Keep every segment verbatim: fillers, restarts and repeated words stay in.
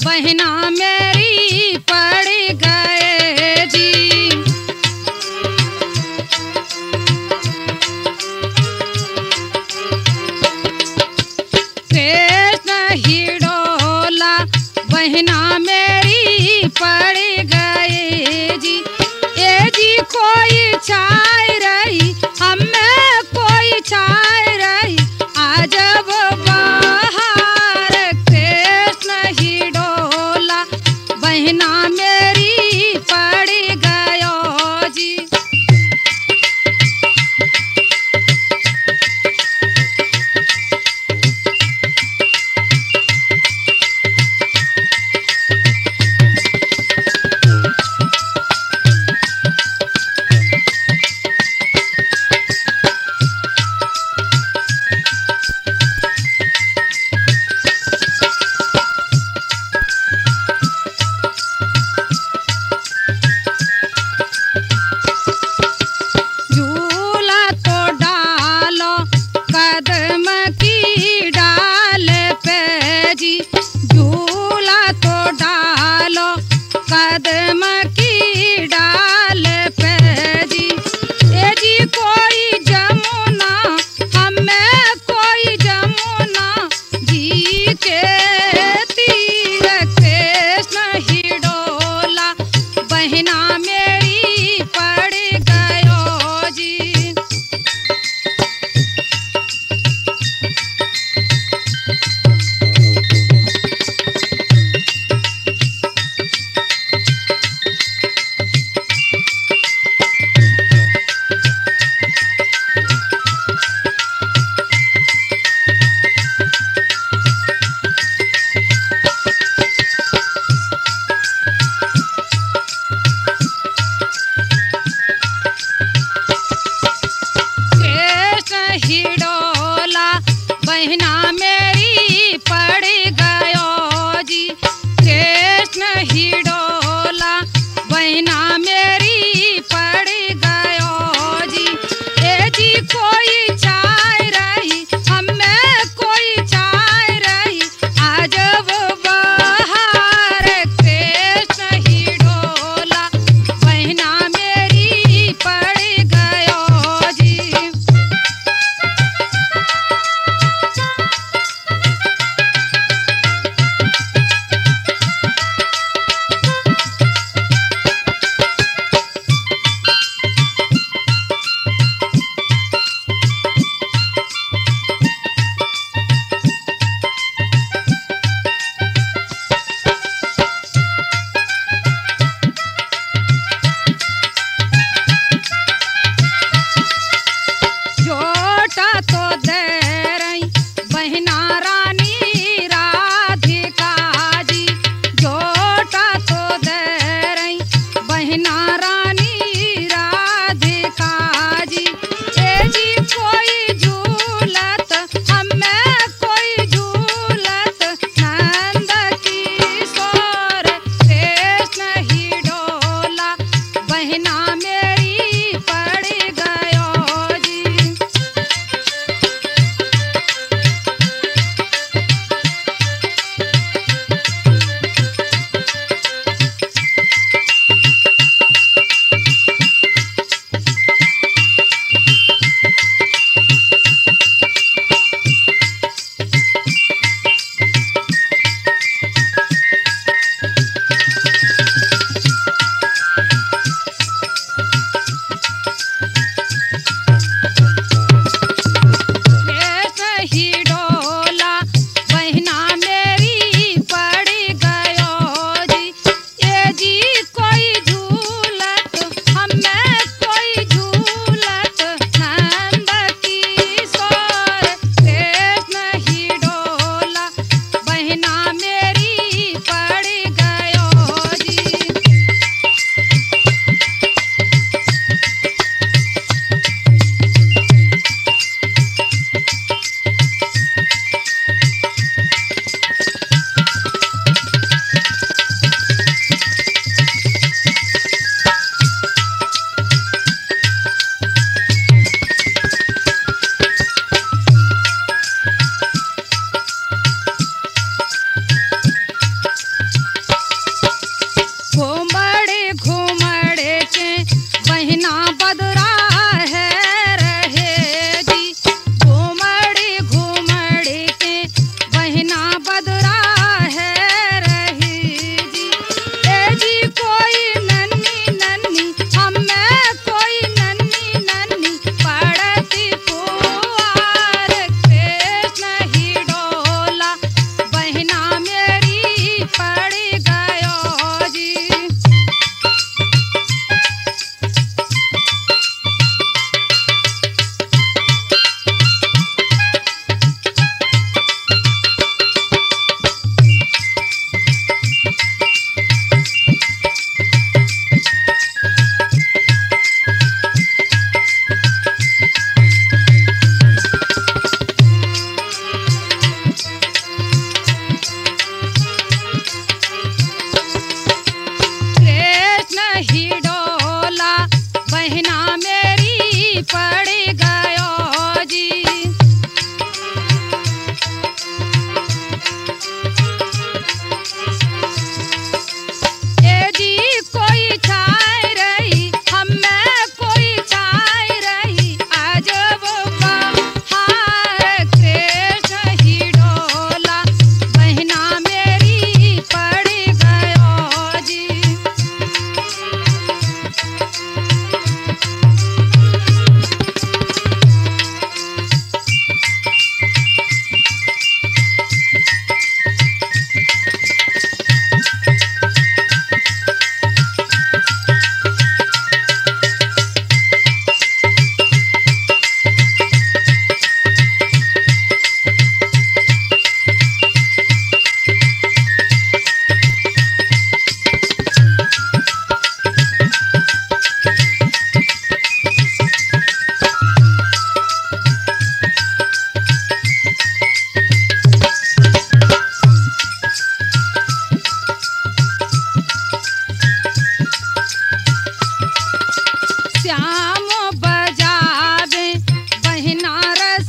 बहना मेरी पड़ गए जी। कृष्ण हिडोला बहना मेरी पड़ गए जी। ए जी कोई छाय रही हमें कोई छाय रही आजब बाहर। कृष्ण हिडोला बहना मेरी पड़ गयो जी। बहना मेरी पड़ गयो जी। ए जी कोई छाई रही हमें कोई छाई रही आज वो बाहर कृष्ण ही डोला बहना मेरी पड़ गयो जी। श्याम बजावे बहना रस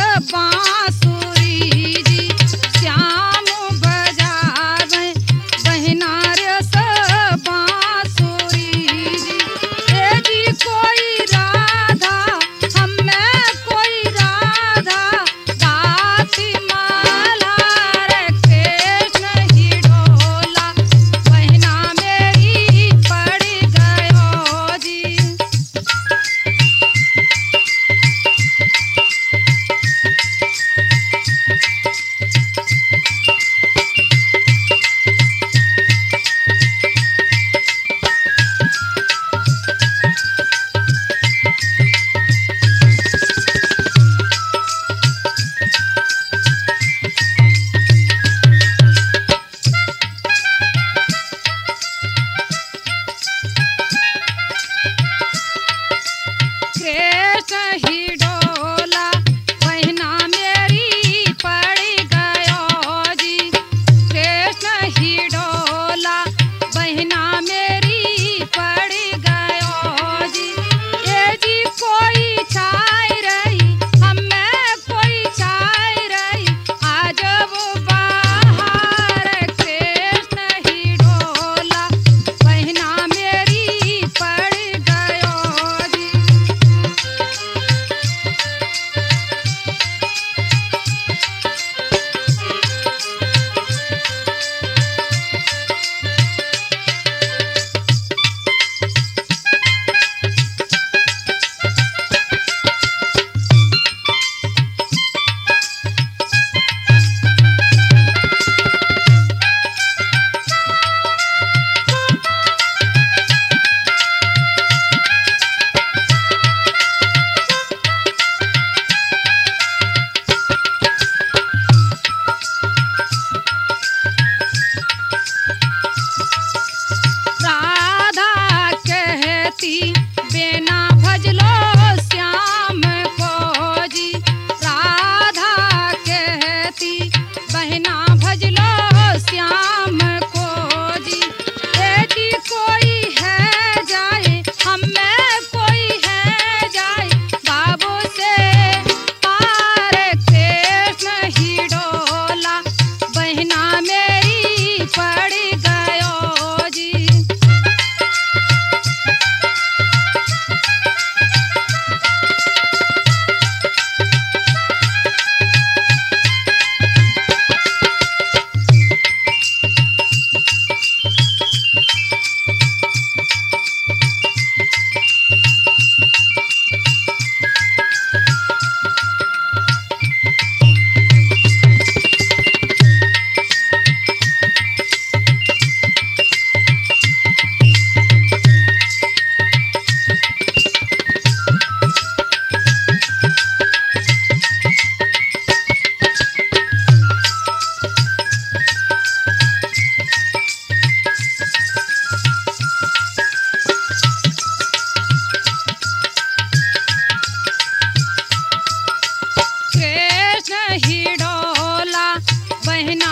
बांसुरी जी। श्याम बजावे बहना रस बांसुरी जी। ए जी कोई राधा हमें कोई राधा गाती माला रे कृष्ण ही डोला बहना मेरी पड़ गयो जी। कृष्ण ही डोला बहना मेरी पड़ गयो जी। कृष्ण ही डोला बहना मेरी पड़ गयो जी। ए जी कोई छाई रही हमें कोई छाई रही आज वो बाहर कृष्ण ही डोला बहना मेरी पड़ गयो जी। राधा कहती बिना भजलो श्याम को जी। राधा कहती बहना भजलो श्याम को जी। ए जी कोई है जाए हमें कोई है जाए बाबू से पार कृष्ण ही डोला बहना मेरी पड़ गयो जी। कृष्ण ही डोला बहना